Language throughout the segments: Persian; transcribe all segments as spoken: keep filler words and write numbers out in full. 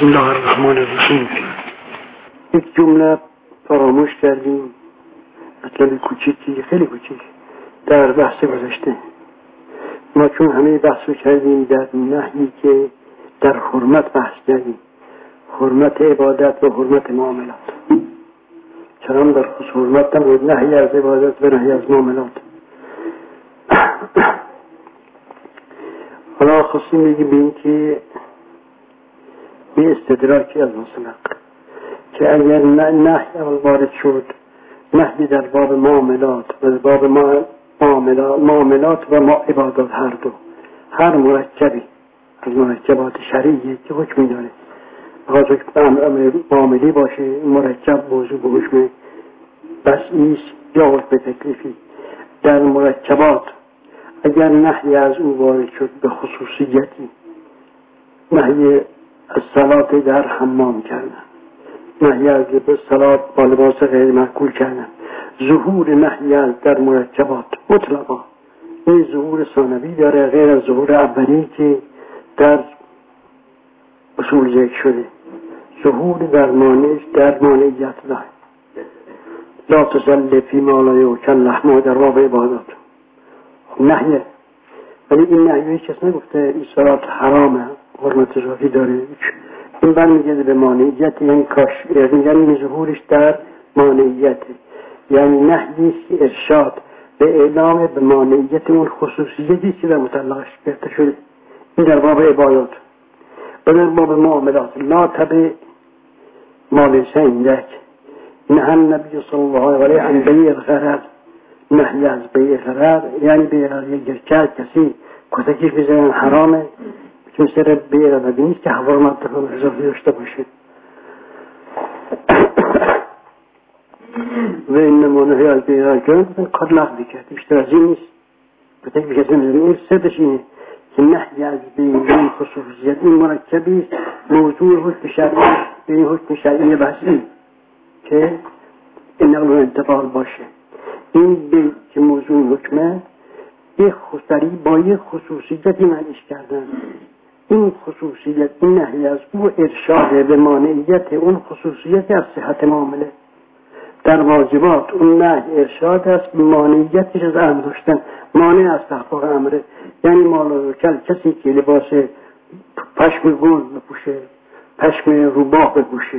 بسم الله الرحمن الرحیم. یک جمله فراموش کردیم، مطلب کوچیکی، خیلی کوچیک در بحث گذشته. ما چون همه بحث رو کردیم در نهی که در حرمت بحث کردیم، حرمت عبادت و حرمت معاملات. چرا در خصوص حرمت هم نهی از عبادت و نهی از معاملات. حالا خواستیم بگیم به این که به استدراکی از مصنق که اگر نهی اول وارد شد، نهی در باب معاملات و باب معاملات, معاملات و ما عبادات، هر دو هر مرکبی از مرکبات شرعیه که حکمی داره، بخاطر که امر معاملی باشه مرکب موضوع به حکم بسیط یا حکم تکلیفی. در مرکبات اگر نهی از او وارد شد به خصوصیتی، نهی از صلات در حمام کردن، نهی از صلات با لباس غیر معقول کردن، ظهور نهی از در مرکبات مطلقا این ظهور ثانوی داره غیر از ظهور اولی که در اصول ذکر شده. ظهور در مانعش در مانعیت داره. لا تصلی فی ما لا یؤکل لحمه در باب عبادات نهیه، ولی این نهیه کس نگفته این صلات حرامه، حرمت اضافی داره. این برمیگرده به مانعیت، یعنی کاش یعنی ظهورش در مانعیت، یعنی نهیه که ارشاد به اعلام به مانعیت اون خصوصیتی که در مطلقش گرفته شده. این در باب عبادات. و در باب معاملات لا تبع ما لیس عندک، نهی النبی صلی الله علیه عن بیع الغرر، نهی از بیع غرر یعنی بیع غرر گرچه کسی کتکی بزنن حرامه، که مثل بیع غرر نیست که حرامت دارم اضافی داشته باشه. و اینما نهی از بیع غرر کردن کار لغوی کرد، بیشتر از این نیست. کتکی بزنن این سرش اینه که نهی از بیع خصوصیت این مرکبی موضوع حکم شرعی به این حکم شرعی بحثی که این نقل و انتقال باشه. این بیع که موضوع حکمه یک خصوصی با یک خصوصیتی معنیش کردن. این خصوصیت این نهی از او ارشاد به مانعیت اون خصوصیت از صحت معامله. در واجبات اون نهی ارشاد است به مانعیتش از امر داشتن، مانع از تحقق امره. یعنی مال کل کسی که لباس پشم گل بپوشه، پشم روباه بپوشه،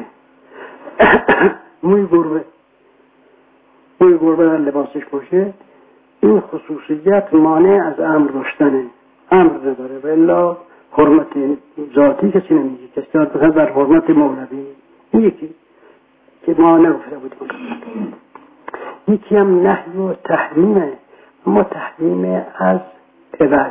موی گربه موی گربه در لباسش باشه، این خصوصیت مانع از امر داشتنه، امر نداره. و الا حرمت ذاتی کسی نمیگه، کسی مثلا در حرمت مولوی این یکی که ما نگفته بودیم. یکی هم نهی و تحریمه، اما تحریم از عوض،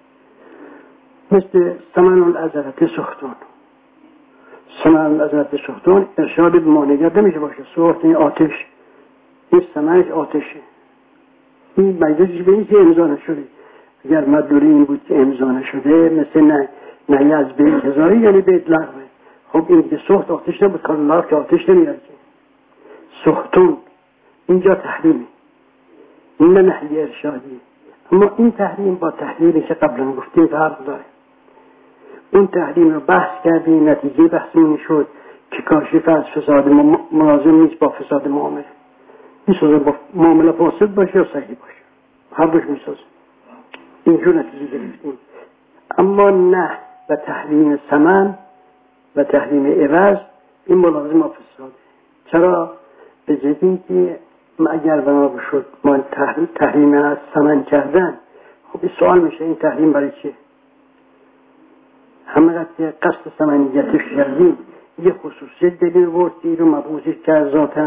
مثل ثمن العذرت سختون. ثمن العذرت سختون ارشاد به مانعیت نمیشه باشه. سخت این آتش، این ثمنش آتشه، این مجلسش به این که امضا نشده. اگر مدلولی این بود که امضا نشده، مثل نه نهی از بیع هزاری یعنی بیع لغوه. خب این که سخت آتش نبود، کار الله که آتش نمیاد که سختون اینجا تحریمه، این نه نهی ارشادی. اما این تحریم با تحریمی که قبلا گفتیم فرق داره. اون تحریم رو بحث کردیم، نتیجه بحث این شد که کاشف از فساد ملازم نیست با فساد معامله. این سازه با معامله فاسد باشه یا صحیح باشه، هر دوش میسازه. اینجور نتیجه گرفتیم. اما نه و تحریم ثمن و تحریم عوض این ملازم با فساده. چرا؟ به جدی که اگر بنا بشد ما تحریم, تحریم از ثمن کردن، خب این سوال میشه این تحریم برای چیه؟ همه وقتی قصد ثمنیتش کردیم یه خصوصیت دلیل ورد که این رو مبوزش کرد ذاتاً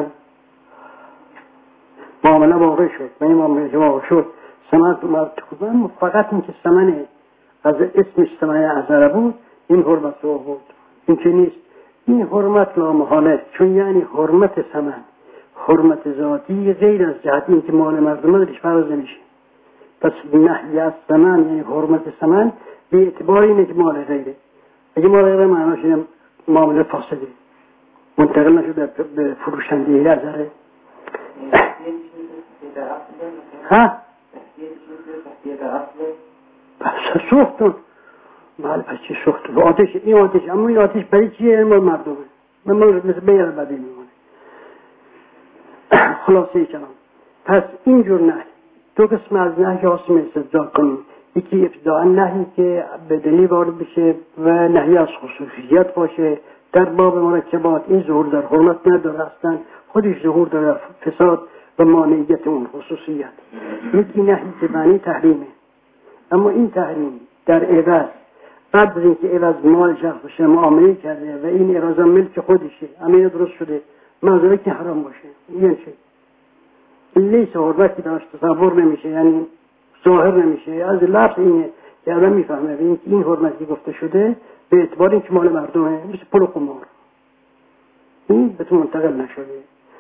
معامله واقع شد. من این معامله واقع شد ثمن تو مرتبان فقط این که ثمن از اسمش ثمن عذره بود این حرمت رو بود. این که نیست، این حرمت نامحاله، چون یعنی حرمت ثمن حرمت ذاتی غیر از جهت این که مال مردم درش فرض نمیشه. پس نهی از ثمن یعنی حرمت ثمن به اعتبار اینه که مال غیره. اگه مال غیره معناش اینه معامله فاسده، منتقل نشده به فروشنده عذره. ها؟ بس سوختون بله پس چی سوخت و آتش این آتش اما این آتش برای چیه؟ ما مردمه من مثل بیر بدی میمونه. خلاصه کلام پس اینجور نهی دو قسم از نهی حاصل استدلال کنیم. یکی ابتداء نهی که بدنی وارد بشه و نهی از خصوصیت باشه. در باب مرکبات این ظهور در حرمت نداره، اصلا خودش ظهور داره فساد و مانعیت اون خصوصیت. یکی نهی که معنی تحریمه، اما این تحریم در عوض بعد از اینکه عوض مال شخص باشه معامله کرده و این عوض ملک خودشه امیر درست شده منظوره که حرام باشه. این چه این لیس حرمتی داشت تصور نمیشه، یعنی ظاهر نمیشه. از لفظ اینه که آدم میفهمه این این حرمتی گفته شده به اعتبار اینکه مال مردمه، مثل پول و قمار این به تو منتقل نشده.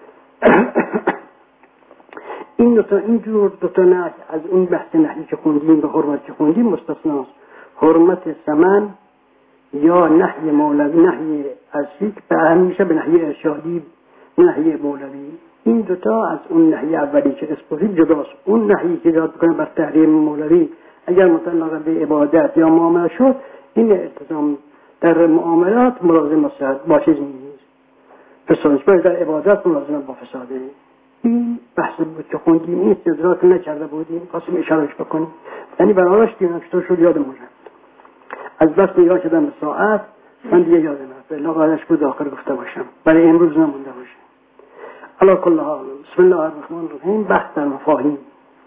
این دو تا اینجور دو تا نهی از اون بحث نهی که خوندیم به حرمت که خوندیم مستثناست. حرمت ثمن یا نهی مولوی، نهی اصلی که به همیشه به نهی ارشادی، نهی مولوی، این دوتا از اون نهی اولی که اسپوزید جداست. اون نهی که یاد بکنه بر تحریم مولوی اگر متعلق به عبادت یا معامله شد، این التزام در معاملات ملازم با چیز نیست، فسادش باید در عبادت ملازم با فساده. این بحث بود که خوندیم، این استدراک نکرده بودیم، خواستیم اشارهش بکنیم. یعنی برایش دیدم چطور شد یادم رفت. از بس نگاه کردم به ساعت من دیگه یادم رفت. الا قاعدش بود آخر گفته باشم برای امروز نمونده باشه. علا کل حال بسم الله الرحمن الرحیم. بحث در مفاهیم.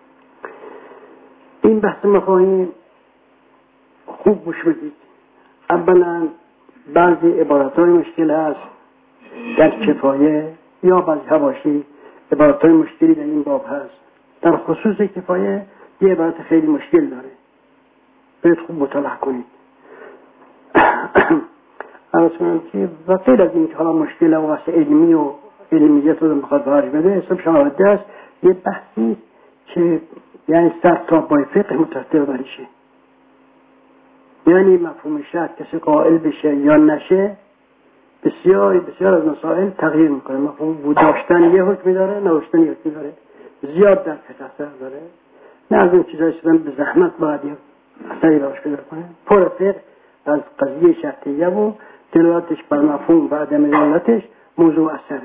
این بحث مفاهیم خوب گوش بدید. اولا بعضی عبارت‌های مشکل هست در کفایه یا بعضی حواشی عبارت‌های مشکلی در این باب هست. در خصوص کفایه یه عبارت خیلی مشکل داره، باید خوب مطالعه کنید. اصلا که و غیر از این که حالا مشکل و واسه علمی و علمیت رو بخواد بهارش بده حساب شماده است، یه بحثی که یعنی سر تا بای فقه مترتب بریشه. یعنی مفهوم شرط کسی قائل بشه یا نشه بسیار بسیار از مسائل تغییر میکنه. مفهوم بود داشتن یه حکمی داره، نداشتن یه حکمی داره، زیاد در فقه اثر داره. نه از این چیزایی شدن به زحمت باید یه اثری براش پیدا کنه. پر فقه از قضیه شرطیه و دلالتش بر مفهوم و عدم دلالتش موضوع اثره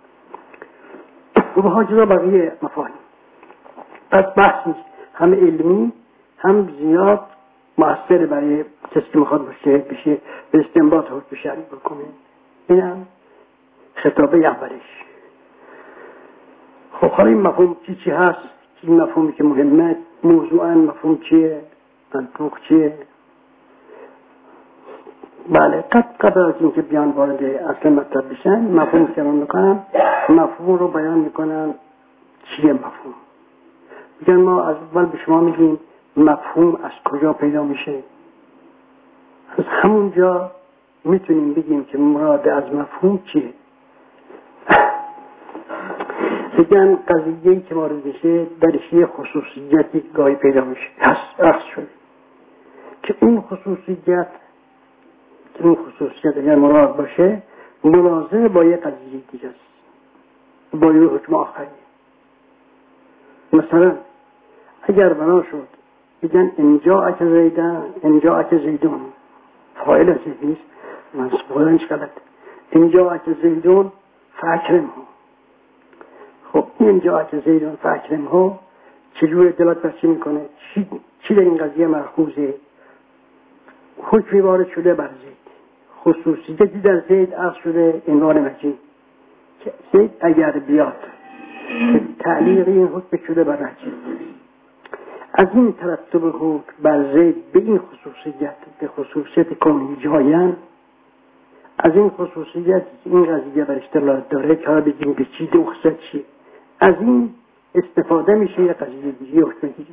و به حاجزا بقیه مفاهیم. پس بحثی هم علمی هم زیاد مؤثر برای کسی که میخواد مجتهد بشه به استنباط حکم شرعی بکنه. اینم خطابه اولش. خب حالا این مفهوم چی چی هست؟ این مفهومی که مهمه موضوعاً مفهوم چیه؟ منطوق چیه؟ بله قد قبل از اینکه بیان وارد اصل مطلب بشن مفهوم که من میکنم مفهوم رو بیان میکنم چیه مفهوم. میگن ما از اول به شما میگیم مفهوم از کجا پیدا میشه. از همونجا میتونیم بگیم که مراد از مفهوم چیه. بگن قضیه‌ای که وارد بشه درش یه خصوصیتی گاهی پیدا میشه هست اخذ شده که اون خصوصیت که اون خصوصیت اگر مراد باشه ملازم با یه قضیه دیگه است، با یه حکم آخری. مثلا اگر بنا شد بگن اینجا اکه زیدن اینجا اکه زیدون فاعل زیدیست منصوبانش غلط اینجا اکه زیدون فاکرم ها. خب اینجا اکه زیدون فاکرم ها چجور دلالت بر چی میکنه؟ چی, چی در این قضیه مرخوزه؟ حکمی وارد شده بر زید، خصوصیتی در زید اخذ شده عنوان مجید که زید اگر بیاد که تعلیق این حکم شده بر مجید. از این ترتب حکم بر زید به این خصوصیت به خصوصیت کاملی جاین، از این خصوصیت این قضیه برش دلالت داره که ها بگیم به چی دخصت چی، از این استفاده میشه یه قضیه دیگه حکم دیگه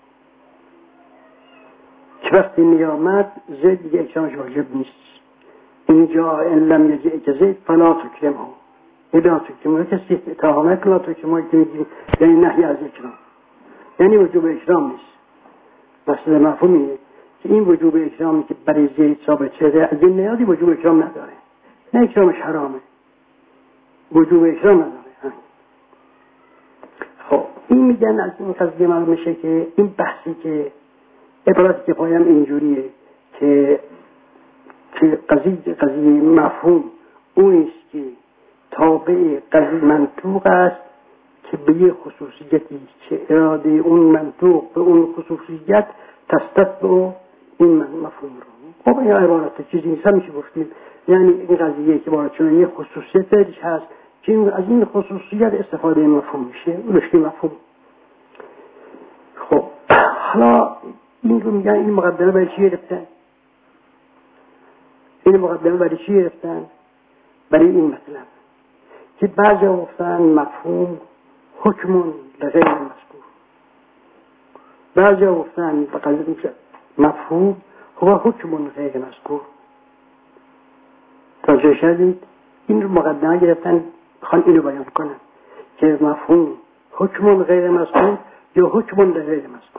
که وقتی نیامد زید دیگه اکرامش واجب نیست. اینجا ان لم یجئ که زید فلا تکرمه، الا تکرمه کسی اتهامه که لا تکرمه که میگیم یعنی نهی از اکرام، یعنی وجوب اکرام نیست. مثلا مفهومیه که این وجوب اکرامی که برای زید ثابت شده از این نیادی وجوب اکرام نداره، نه اکرامش حرامه، وجوب اکرام نداره. خب این میگن از این قضیه معلوم میشه که این بحثی که عبارت که پایم اینجوریه که که قضیه قضیه مفهوم اون است که تابع قضیه منطوق است که به یه خصوصیتی که اراده اون منطوق به اون خصوصیت تستتبع این مفهوم رو. خب این عبارت چیزی نیست، همیشه گفتیم یعنی این قضیه که باید چون یه خصوصیت درش هست که از این خصوصیت استفاده مفهوم میشه، اون رشته مفهوم. خب حالا این رو میگن این مقدمه برای چی گرفتن؟ این مقدمه برای چی گرفتن؟ برای این مطلب که بعضی گفتن مفهوم حکم لغیر مذکور، بعضی گفتن بقدر مفهوم هو حکم غیر مذکور. توجه شدید؟ این رو مقدمه گرفتن خواهن اینو بیان کنن که مفهوم حکم غیر مذکور یا حکم لغیر مذکور.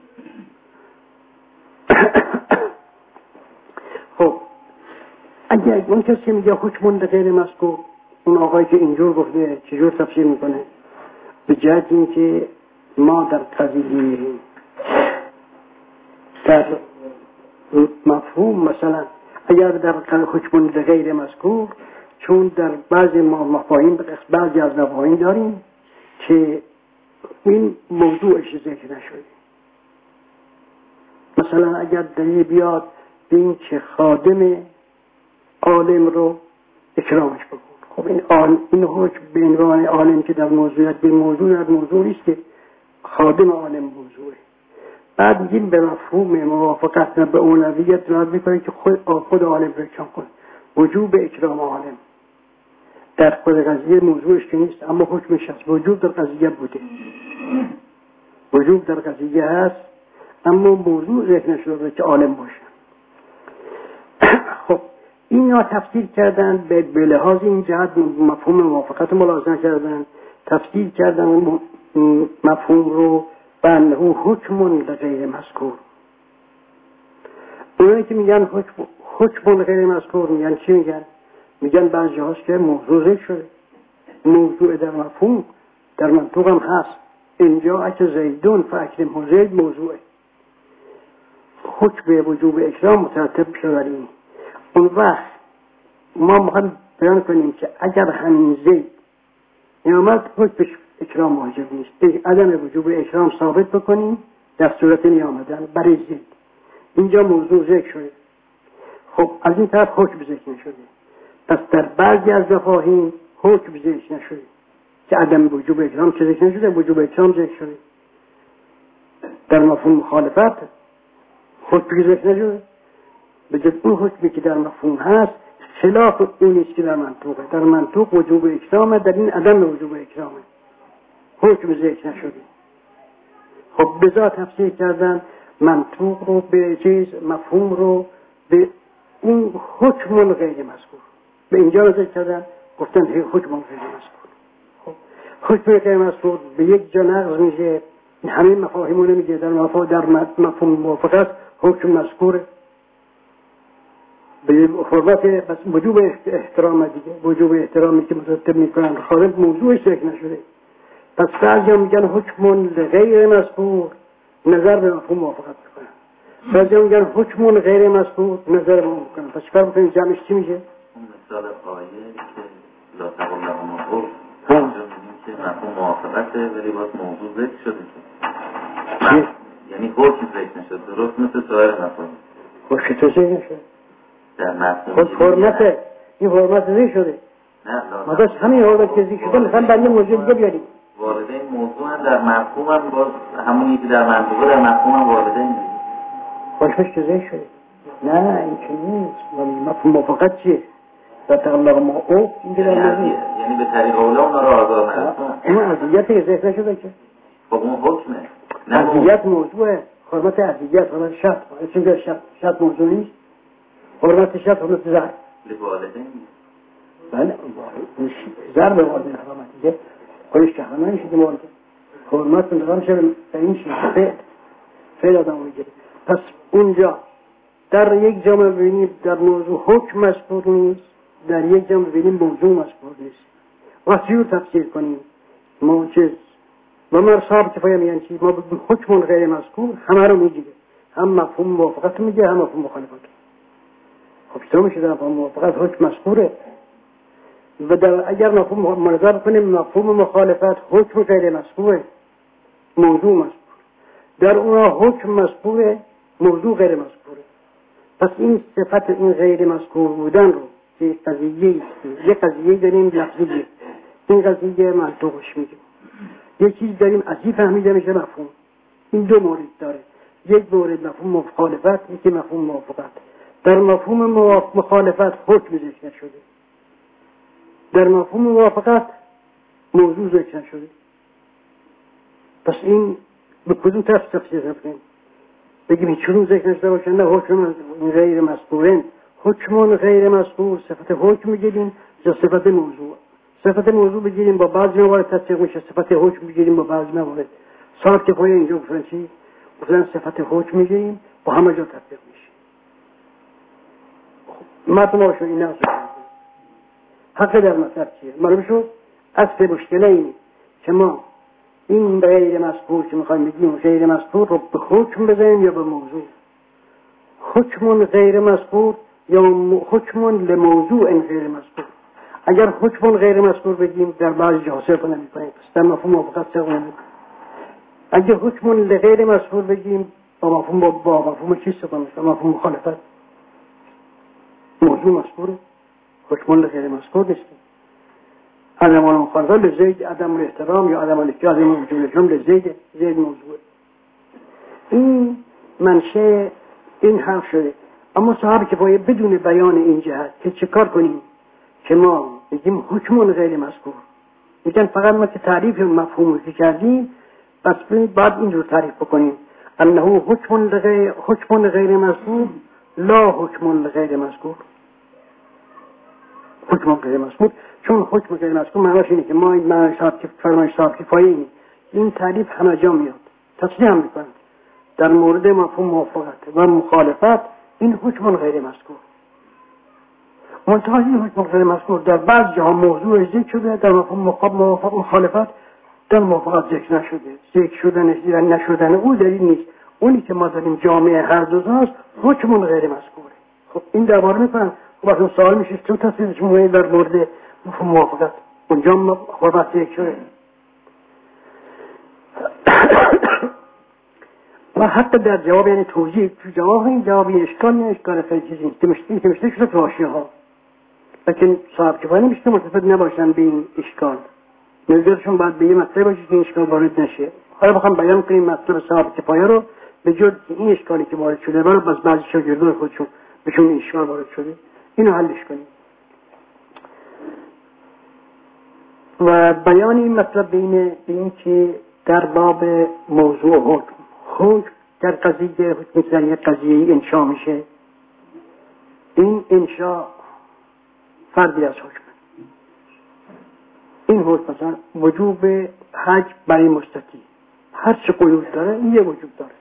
خب اگر اون کسی میگه حکم لغیر مذکور، اون آقایی که اینجور گفته چجور تفسیر میکنه؟ به جهت این که ما در قضیه در مفهوم مثلا اگر در حکم غیر مذکور، چون در بعضی مفاهیم بعضی از مفاهیم داریم که این موضوعش ذکر نشده. مثلا اگر دلیل بیاد به این که خادم عالم رو اکرامش بکن، خب این عالم این حکم به عنوان عالم که در موضوعیت به موضوع در موضوعی است که خادم عالم موضوعه. بعد میگیم به مفهوم موافقت به اولویت رد میکنه که خود خود عالم رو اکرام کنه. وجوب اکرام عالم در خود قضیه موضوعش که نیست، اما حکمش هست. وجوب در قضیه بوده، وجوب در قضیه هست، اما موضوع ذکر نشده که عالم باشه. خب اینا تفسیر کردن به لحاظ این جهت مفهوم موافقت ملاحظه کردن، تفسیر کردن مفهوم رو به انه حکم غیر مذکور. اونایی که میگن حکم حکم غیر مذکور میگن چی میگن؟ میگن بعضی هاست که موضوع ذکر شده، موضوع در مفهوم در منطوق هم هست. اینجا اگه زیدون فاکرمه زید موضوعه، حکم وجوب اکرام مترتب شده. اون وقت ما میخوایم بیان کنیم که اگر همین زید نیامد حکمش اکرام واجب نیست، عدم وجوب اکرام ثابت بکنیم در صورت نیامدن برای زید. اینجا موضوع ذکر شده، خب از این طرف حکم ذکر نشده. پس در بعضی از مفاهیم حکم ذکر نشده که عدم وجوب اکرام چه ذکر نشده، وجوب اکرام ذکر شده. در مفهوم مخالفت حکم ذکر نشده، به جز اون حکمی که در مفهوم هست خلاف اون است که در منطوقه. در منطوق وجوب اکرامه، در این عدم وجوب اکرامه، حکم ذکر نشده. خب بذار تفسیر کردن منطوق رو به چیز، مفهوم رو به اون حکم غیر مذکور. به اینجا ذکر کردن گفتن حکم غیر مذکور. خب حکم غیر مذکور به یک جا نقض میشه، همین مفاهیمو نمیگه. در مفاهیم در مفهوم موافقت حکم مذکوره به حرمت بس وجوب احترام دیگه، وجوب احترامی که مترتب میکنن خالد موضوعش ذکر نشده. پس بعضی هم میگن حکم غیر مذکور نظر به مفهوم موافقت میکنن، بعضی هم میگن حکم غیر مذکور نظر به مفهوم میکنن. پس چیکار بکنیم؟ جمعش چی میشه؟ اون مثال آیه که لا تقل لهما اف، اونجا میگیم که مفهوم موافقته ولی باز موضوع ذکر شده که یعنی حکم ذکر نشده، درست مثل سایر مفاهیم. خب چطور ذکر نشده؟ در مفهوم خب حرمت این حرمت ذکر شده. نه ما بس همین حرمت که ذکر شده میخوام برای موضوع دیگه بیاریم. وارده این موضوع هم در مفهوم هم باز همونی که در منطقه در مفهوم هم وارده این دیگه. خوشش که ذکر شده. نه این چه نیست. مفهوم موافقت چیه؟ در تقلق ما او این که در موضوع یعنی به طریق اولا اونا رو آزار نرسون. اون عذیتی که ذکر نشده که خب اون حکمه. عذیت موضوعه. حرمت عذیت، حرمت شرط. چون شرط شرط موضوع نیست. حرمت شرط حرمت زهر لوالدین. بله زهر به والدین حرمت دیگه خودش که همه نشده والدین حرمت انتقام شده به این شیشه فعل فعل آدم میگیره. پس اونجا در یک جا ببینیم در موضوع حکم مذکور نیست، در یک جا ببینیم موضوع مذکور نیست. وقتی رو تفسیر کنیم موجز و مرصاب کفایه میگن چی؟ ما بگیم حکم غیر مذکور همه رو میگیره، هم مفهوم موافقت میگه هم مفهوم مخالفت. خب چطور میشه در مفهوم موافقت حکم مذکوره و در اگر مفهوم منظر کنیم مفهوم مخالفت حکم غیر مذکوره، موضوع مذکور، در اونها حکم مذکوره، موضوع غیر مذکوره. پس این صفت این غیر مذکور بودن رو که قضیه است، یک قضیه داریم لفظیه، این قضیه منطوقش میگیم، یک چیز داریم از این فهمیده میشه مفهوم. این دو مورد داره، یک مورد مفهوم مخالفت، یکی مفهوم موافقت. در مفهوم مخالفت حکم ذکر شده، در مفهوم موافقت موضوع ذکر شده. پس این به کدوم طرف تفسیر کنیم؟ بگیم هیچ کدوم ذکر نشده باشه، نه حکم غیر مذکورن، حکم غیر مذکور صفت حکم میگیریم یا صفت موضوع. صفت موضوع بگیریم با بعضی موارد تطبیق میشه، صفت حکم بگیریم با بعضی موارد. صاحب که پای اینجا گفتن چی؟ گفتن صفت حکم میگیریم با همه جا تطبیق میشه. مطلب هاشون این اصلا حق در مطلب چیه؟ معلوم شد اصل مشکله اینه که ما این غیر مذکور که میخوایم بگیم غیر مذکور رو به حکم بزنیم یا به موضوع. حکم غیر مذکور یا حکم لموضوع غیر مذکور. اگر حکم غیر مذکور بگیم در بعضی جاها صرف نمی‌کنیم، پس در مفهوم موافقت صرف نمی‌کنیم. اگر حکم لغیر مذکور بگیم با مفهوم با, با مفهوم چی صرف نمی‌کنیم؟ مفهوم مخالفت. موضوع مذکوره، حکم لغیر مذکور نیست. عدم المخالفت لزید عدم الاحترام یا عدم الاحترام موجود الاحترام لزید زید موضوع. این منشه این حرف شده. اما صاحب که باید بدون بیان این جهت که چه کار کنیم که ما بگیم حکم غیر مذکور، میگن فقط ما که تعریف مفهوم رو کردیم بس بعد اینجور تعریف بکنیم انه حکم غیر حکم غیر مذکور لا حکم غیر مذکور. حکم غیر مذکور چون حکم غیر مذکور معناش اینه که ما این معنی صاحب که فرمایش صاحب کفایه اینه، این تعریف همه جا میاد، تصریح هم میکنند در مورد مفهوم موافقت و مخالفت این حکم غیر مذکور. منتها این حکم غیر مذکور در بعض جاها موضوع ذکر شده، در مفهوم موافقت مخالفت در موافقت ذکر نشده. ذکر شدن یا نشدن او دلیل نیست، اونی که ما داریم جامعه هر دو تاست حکم غیر مذکوره. خب این درباره میکنن. خب اصلا سوال میشه چون تصویرش مهم در مورد مفهوم موافقت اونجا مخالفت ذکر شده و حتی در جواب یعنی توضیح تو جواب این جوابی اشکال نه اشکال خیلی چیزی نیست که مشکلی که مشکلی شده تو حاشیه ها، لیکن صاحب کفایه نمیشه متفق نباشن به این اشکال. نظرشون باید به یه مطلب باشه که این اشکال وارد نشه. حالا بخوام بیان کنیم مطلب صاحب کفایه رو به جز این اشکالی که وارد شده برای باز بعضی شاگردان خودشون بهشون این اشکال وارد شده اینو حلش کنیم. و بیان این مطلب بین این که در باب موضوع حکم حکم در قضیه حکم در یک قضیه انشا میشه، این انشا فردی از حکم. این حکم مثلا وجوب حج برای مستطیع هر چه قیود داره این یه وجوب داره،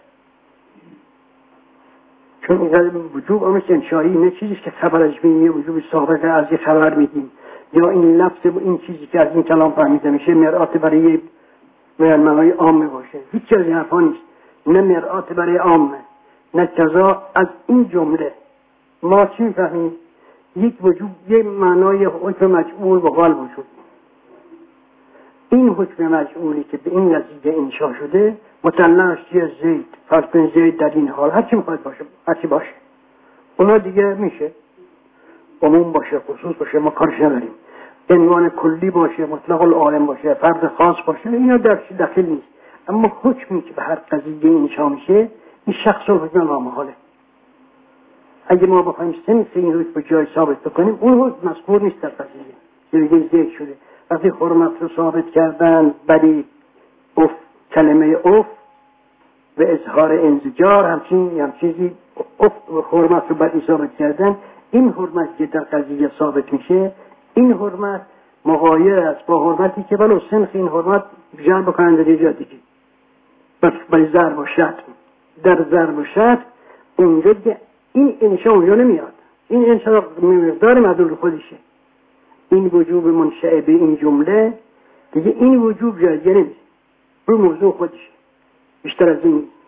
چون این وجوب امرش انشایی نه چیزی که خبر از بین یه وجوب سابقه از یه خبر میدیم یا این لفظ این چیزی که از این کلام فهمیده میشه مرآت برای به معنای عامه باشه. هیچ از این حرفا نیست، نه مرآت برای عامه نه کذا. از این جمله ما چی میفهمیم؟ یک وجوب یک معنای حکم مجعول و غال وجود. این حکم مجعولی که به این نتیجه انشا شده متعلقش چیه؟ زید. فرض کن زید در این حال هر چی میخواد باشه هر چی باشه اونا دیگه میشه عموم باشه خصوص باشه ما کارش نداریم، عنوان کلی باشه مطلق العالم باشه فرد خاص باشه اینا در چی داخل نیست. اما حکمی که به هر قضیه انشا میشه این شخص الحکم لامحاله. اگه ما بخوایم سنس این حکم به جای ثابت بکنیم اون حکم مذکور نیست در قضیه دیگه ذکر شده. وقتی حرمت رو ثابت کردن بلی اف کلمه اف و اظهار انزجار همچین هم چیزی اف حرمت رو بلی ثابت کردن، این حرمت که در قضیه ثابت میشه این حرمت مغایر است با حرمتی که ولو سنخ این حرمت جمع بکنن در یه جا دیگه بس برای ضرب و شتم. در ضرب و شتم اونجا دیگه این انشا اونجا نمیاد، این انشا مقدار معدول خودشه. این وجوب منشأ به این جمله دیگه این وجوب جایزه نمیشه رو موضوع خودشه. بیشتر از این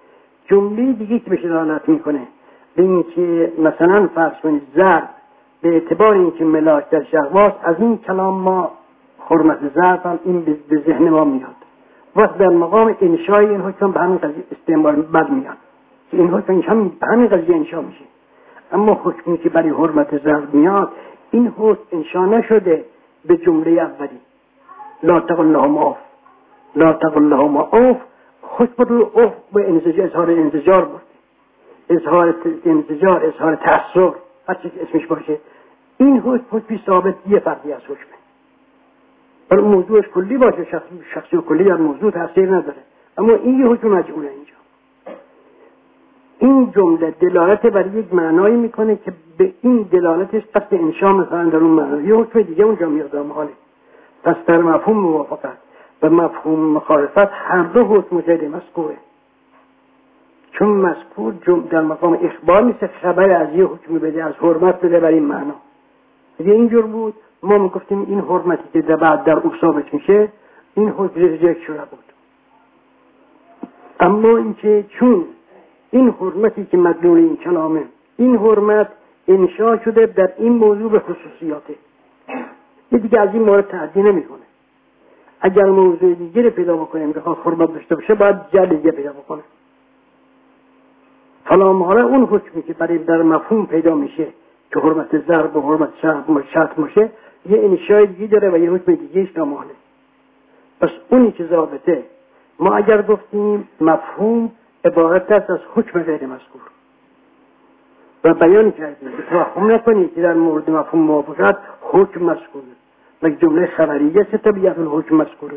جمله دیگه که بهش دلالت میکنه به اینکه مثلا فرض کنید ضرب به اعتبار اینکه ملاک در شهواست، از این کلام ما حرمت ضرب هم این به ذهن ما میاد. وقت در مقام انشای این حکم به همین قضیه استعمال بد میاد که این حکم هم به همین قضیه انشا میشه. اما حکمی که برای حرمت ضرب میاد، این حکم انشا نشده به جمله اولی لا تقل لهما اف، لا تقل لهما اف. حکم رو اف به انزجار، اظهار انزجار بود، اظهار انزجار، اظهار تأثیر، هر چی اسمش باشه. این حکم حکمی ثابت یه فرقی از حکمه، ولی موضوعش کلی باشه، شخصی, شخصی و کلی در موضوع تأثیر نداره. اما این یه حکم مجعوله. اینجا این جمله دلالت بر یک معنایی میکنه که به این دلالتش قصد انشا مثلا در اون معنی یه حکم دیگه اونجا میاد محاله. پس در مفهوم موافقت و مفهوم مخالفت هر دو حکم غیر مذکوره، چون مذکور در مقام اخبار نیست خبر از یه حکم بده، از حرمت بده بر این معنا. اگه اینجور بود ما میگفتیم این حرمتی که در بعد در او ثابت میشه این حکم ریجکت شده بود. اما اینکه چون این حرمتی که مدلول این کلامه، این حرمت انشا شده در این موضوع به خصوصیاته، یه دیگه از این مورد تعدی نمیکنه. اگر موضوع دیگه رو پیدا بکنیم که حرمت داشته باشه باید جل دیگه پیدا بکنه. حالا مالا اون حکمی که برای در مفهوم پیدا میشه که حرمت ضرب و حرمت شرط باشه یه انشای دیگه داره و یه حکم دیگه ایش نمانه. پس اونی که ضابطه، ما اگر گفتیم مفهوم عبارت است از حکم غیر مذکور و بیان کردیم که توهم نکنید که در مورد مفهوم موافقت حکم مذکوره و جمله خبریه سه طبیعت الحکم مذکوره.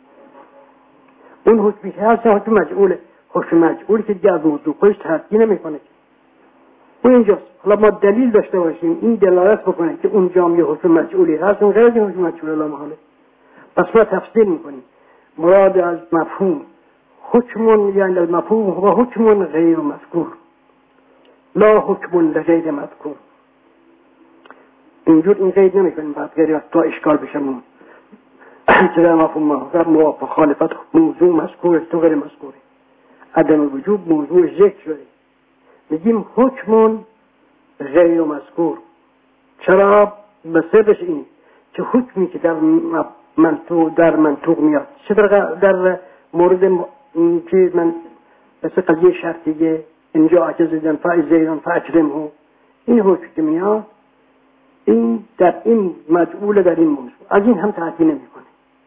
اون حکمی که هست حکم مجعوله، حکم مجعول که دیگه از موضوع خودش ترقی نمیکنه. اون اینجاست. حالا ما دلیل داشته باشیم این دلالت بکنه که اون جام یه حکم مجعولی هست، اون غیر از حکم مجعول لا محاله. پس ما تفصیل میکنیم مراد از مفهوم حکم یعنی المفهوم هو حکم غیر مذکور لا حکم لغیر مذکور. اینجور این قید نمیکنیم بعد غیر از تا اشکال بشمون که در مفهوم موافق خالفت موضوع مذکور تو غیر مذکوره، عدم وجود موضوع ذکر شده، میگیم حکم غیر مذکور. چرا؟ به سببش این که حکمی که در منطوق در منطوق میاد چه در, در مورد این که من مثل قضیه شرطیه اینجا عجزیدن فاعل زیدان فاکرمه، این حکم که میاد این در این مجعول در این موضوع از این هم تعطیل نمیکنه.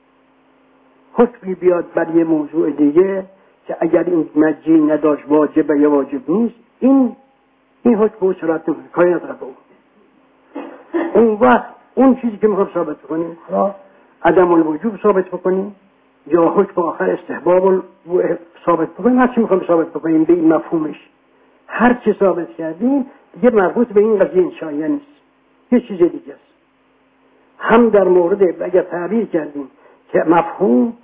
حکمی بیاد بر یه موضوع دیگه که اگر این مجی نداشت واجب یا واجب نیست، این این حکم رو صورت نمیکنه، کاری نداره به اون. اون وقت اون چیزی که میخوام ثابت بکنیم عدم الوجوب ثابت بکنیم یا حکم آخر استحباب ثابت بکنیم، هر چی میخوام ثابت بکنیم به این مفهومش، هر چی ثابت کردیم دیگه مربوط به این قضیه انشائیه نیست، یه چیز دیگه است. هم در مورد اگر تعبیر کردیم که مفهوم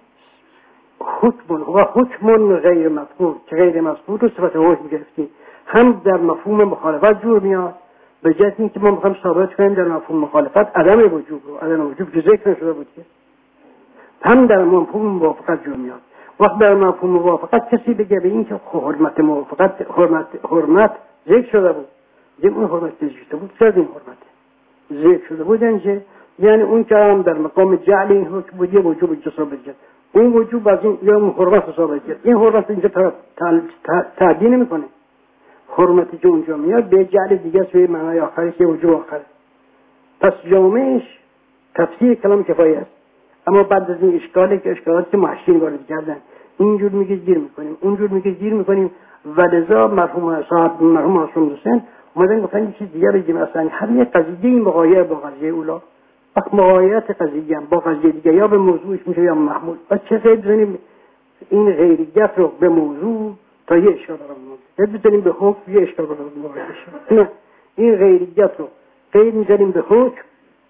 حکم و حکم غیر مذکور که غیر مذکور رو صفت حکم گرفتیم، هم در مفهوم مخالفت جور میاد به جهت اینکه ما میخوایم ثابت کنیم در مفهوم مخالفت عدم وجوب رو، عدم وجوب که ذکر نشده بود که هم در مفهوم موافقت جور میاد. وقت در مفهوم موافقت کسی بگه به این که حرمت موافقت حرمت حرمت ذکر شده بود، دیگه اون حرمت ذکر شده بود، چرا این حرمت ذکر شده بود انجه یعنی اون که هم در مقام جعل این حکم بود یه وجوب اینجا ثابت کرد، اون وجوب از این یا اون حرمت ثابت کرد، این حرمت اینجا تعدیل نمیکنه. حرمتی که اونجا میاد به جعل دیگه است، به معنای آخری که وجوب آخره. پس جامعش تفسیر کلام کفایه است. اما بعد از این اشکالی که اشکالاتی که محشین وارد کردن اینجور میگه گیر میکنیم، اونجور میگه گیر میکنیم و لذا مرحوم صاحب مرحوم معصوم حسین اومدن گفتن یه چیز دیگه بگیم، اصلا هر یک قضیه این مغایر با قضیه اولا، وقت مغایرت قضیه هم با قضیه دیگه یا به موضوعش میشه یا محمول. پس چه غیر بزنیم این غیریت رو به موضوع تا یه اشکال برام بزنیم به حکم یه اشکال برام نه این غیریت رو غیر میزنیم به حکم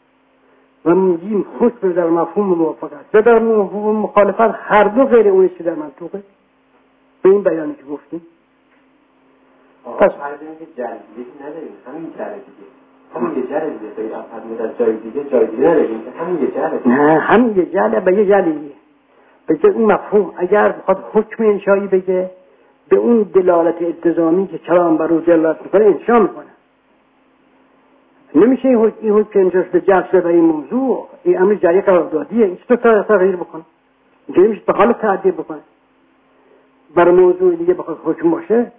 و میگیم حکم در مفهوم موافقت و در مفهوم مخالفت هر دو غیر اونیست که در منطوقه به این بیانی که گفتیم. پس مردمی که جلدیه نداریم همین جره دیگه همین یه جره دیگه توی افرمید از جای دیگه جای دیگه نداریم همین یه جره نه همین یه جره به یه جره دیگه بگه اون مفهوم اگر بخواد حکم انشایی بگه به اون دلالت التزامی که کلام بر او دلالت میکنه انشا میکنه. نمیشه این حکم که اینجاست به جلسه و این موضوع این امر جری قراردادیه، این تو تغییر بکنه، اینجا نمیشه به حال تعدیل بکنه برای موضوع دیگه بخواد حکم باشه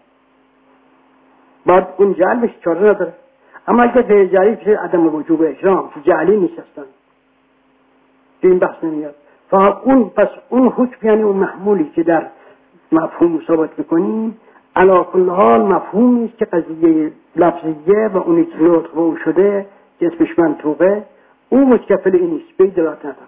باید اون جعل بشه، چاره نداره. اما اگر غیر جعلی بشه عدم وجوب اکرام که جعلی نیست اصلا این بحث نمیاد. فقط اون پس اون حکم یعنی اون محمولی که در مفهوم ثابت میکنیم علی کل حال مفهومی است که قضیه لفظیه و اونی که نطق اون شده که اسمش منطوقه اون متکفل این نیست، به دلالت نداره.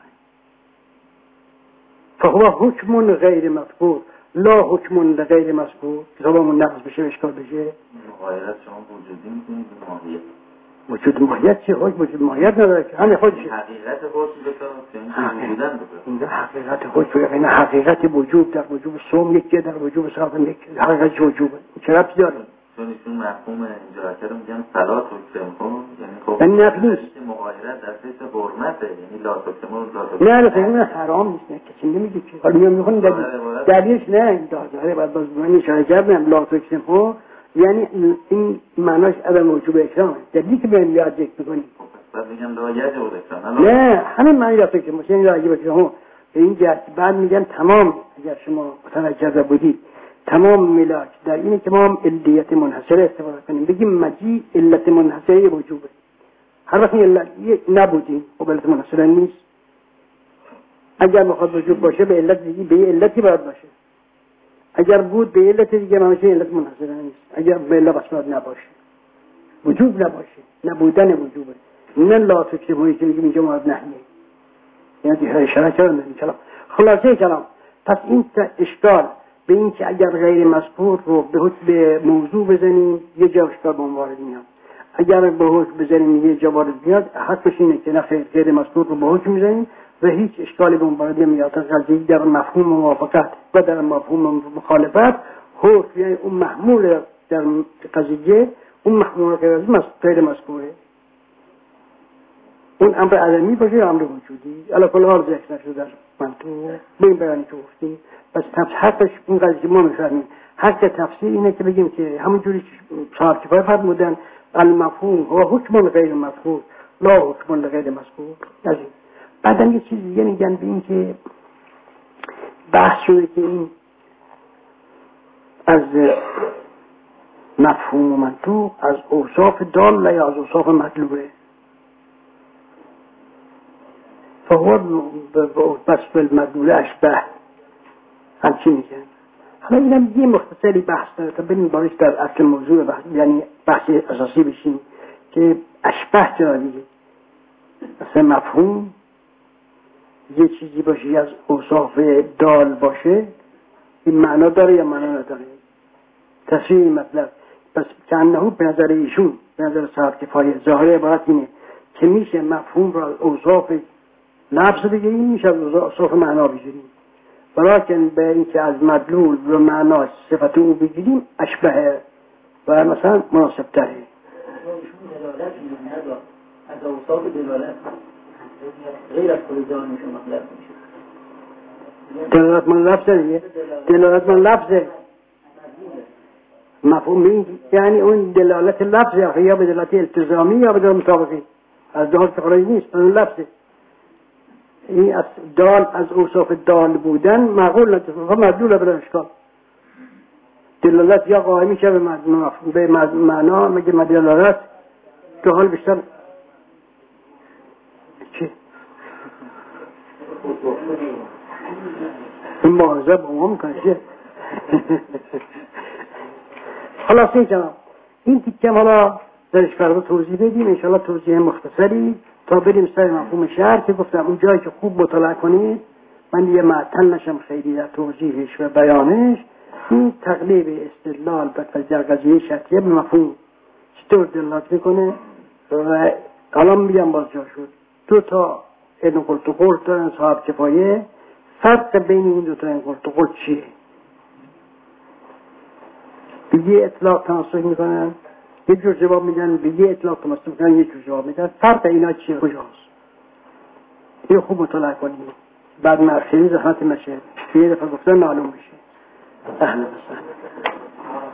فهو حکم غیر مذکور لا حکم غیر مذکور. کتابمون نقض بشه اشکال بشه. مغایرت شما وجودی میکنید به ماهیت. وجود ماهیت چیه؟ حکم وجود ماهیت نداره که همه خودشه. حقیقت حکم بکنم که بودن بکنم. این حقیقت حکم این حقیقت وجود در وجود سوم یکی در وجود صاحب یک حقیقت وجوبه. چه ربطی داره؟ چون ایشون مفهوم اینجا کرده میگن صلات حکم کن، یعنی خب این نفی نیست. مغایرت در حیث حرمته، یعنی لا تکمون لا تکمون. نه نه این حرام نیست، نه کسی نمیگه که. حالا میام میخونم دلیل دلیلش نه این داره بعد باز من اشاره کردم لا تکمون یعنی این معناش عدم وجوب اکرامه. دلیلی که بهم یاد ذکر می‌کنی بعد میگم لا یجوز اکرام. نه همین معنی را فکر می‌کنی لا یجوز اکرام. این جهت بعد میگن تمام اگر شما متوجه بودید تمام ملاک در اینه که ما علیت منحصره استفاده کنیم بگیم مجی علت منحصره وجوبه. هر وقت علت نبودیم خب علت منحصره نیست. اگر میخواد وجوب باشه به علت دیگه به علتی باید باشه. اگر بود به علت دیگه معنیش علت منحصره نیست. اگر به علت اسباب نباشه وجوب نباشه نبودن وجوبه. نه لا تکتمونی که میگیم اینجا مراد نهیه، یعنی دیگه اشاره کردم این کلام. خلاصه کلام پس این اشکال به این که اگر غیر مذکور رو به حکم موضوع بزنیم یه جا اشکال به وارد میاد، اگر به حکم بزنیم یه جا وارد میاد، حقش اینه که نه غیر مذکور رو به حکم میزنیم و هیچ اشکالی به وارد نمیاد. قضیه در مفهوم موافقت و در مفهوم مخالفت حکم یعنی اون محمول در قضیه اون محمول غیر مذکوره، اون امر عدمی باشه یا امر وجودی علا کل حال ذکر نشده در منطوق به این بیانی که گفتیم. پس حقش این قضیه ما میفهمیم حق تفسیر اینه که بگیم که همون جوری صاحب کفایه فرمودن المفهوم و حکم غیر مذکور لا حکم غیر مذکور. از این بعدم یه چیز دیگه میگن به این که بحث شده که این از مفهوم و منطوق از اوصاف دال یا از اوصاف مطلوبه. فهو بس بالمدلول اشبه همچی میگن. حالا اینم یه مختصری بحث داره تا بریم باریش در اصل موضوع بحث یعنی بحث اساسی بشیم که اشبه چرا دیگه مثلا مفهوم یه چیزی باشه از اوصاف دال باشه این معنا داره یا معنا نداره. تصویر مطلب پس کنهو به نظر ایشون به نظر صاحب کفایه ظاهر عبارت اینه که میشه مفهوم را اوصاف لفظ بگیریم میشه از اوصاف معنا بگیریم، ولیکن به این که از مدلول و معنا صفت او بگیریم اشبه و مثلا مناسب تره. از اوصاف دلالت غیر از خود جان میشه مطلب میشه دلالت من لفظه دیگه دلالت من لفظه مفهوم یعنی اون دلالت لفظه یا به دلالت التزامی یا به دلالت مطابقی از دهات فقرایی نیست اون لفظه. این از دال از اوصاف دال بودن معقول نتفاقه مدلول بلا اشکال. دلالت یا قائم میشه به معنا مگه مدلالت تو حال بیشتر چی؟ این معاذب عموم کنشه. خلاصه کنم این تیکم حالا درش فردا توضیح بدیم انشاءالله توضیح مختصری تا بریم سر مفهوم شهر که گفتم اون جایی که خوب مطالعه کنید من یه معطل نشم خیلی در توضیحش و بیانش. این تقلیب استدلال در قضیه شرطیه به مفهوم چطور دلالت میکنه و الان میگم باز جا شد دو تا این قلت و قلت دارن صاحب کفایه. فرق بین این دو تا این قلت و قلت چیه؟ به یه اطلاق تناسخ میکنن یه جور جواب میدن، به یه اطلاق تناسخ میکنن یه جور جواب میدن. فرق اینا چیه؟ کجاست؟ این خوب مطالعه کنید بعد مرخیلی زحمت نشه یه دفعه گفتن معلوم بشه. اهلا وسهلا.